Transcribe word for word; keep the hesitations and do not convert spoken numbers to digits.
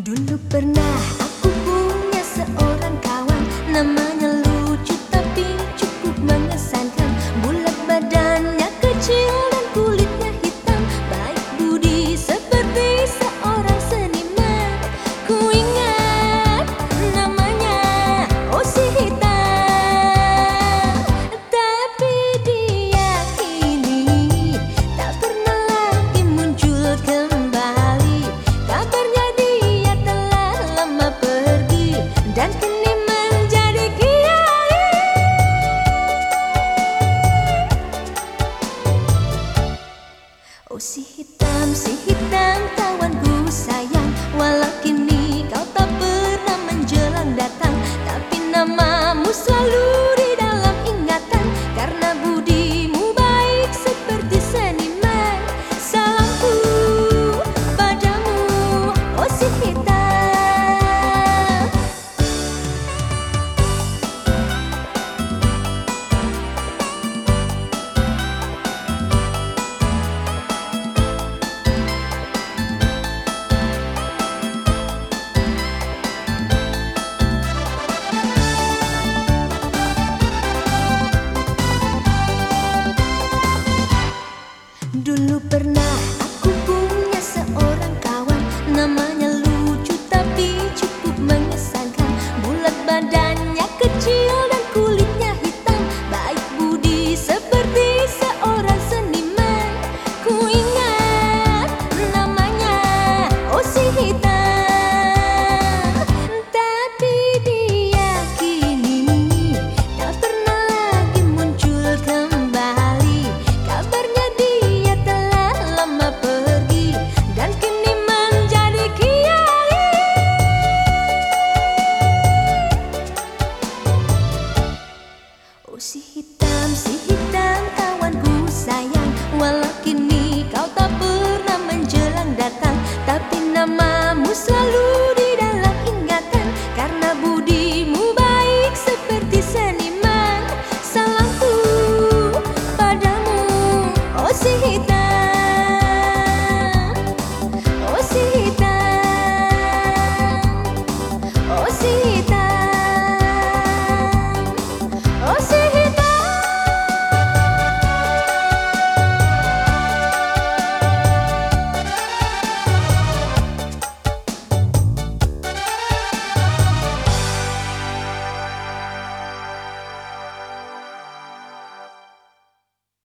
Dulu pernah aku punya seorang kawan, namanya lucu tapi cukup mengesankan. Bulat badannya kecil dan kulitnya hitam, baik budi seperti seorang seniman. Ku ingat namanya, oh si hitam. Tapi dia kini tak pernah lagi muncul kembali. Kabarnya dia telah lama pergi dan kini menjadi kiai. Oh si hitam, si hitam kawanku sayang, walau kini kau tak pernah menjelang datang, tapi namamu selalu di dalam ingatan, karena budimu baik seperti seniman. Salamku padamu, oh si hitam. Dulu pernah aku punya seorang kawan, namanya lucu tapi cukup mengesankan. Bulat badannya kecil dan kulitnya hitam, baik budi seperti seorang seniman. Ku ingat namanya, oh si hitam. Tapi dia kini tak pernah lagi muncul kembali. Kabarnya dia telah lama pergi dan kini menjadi kiai. Oh si hitam, si hitam kawanku sayang, walau kini kau tak pernah menjelang datang, tapi namamu selalu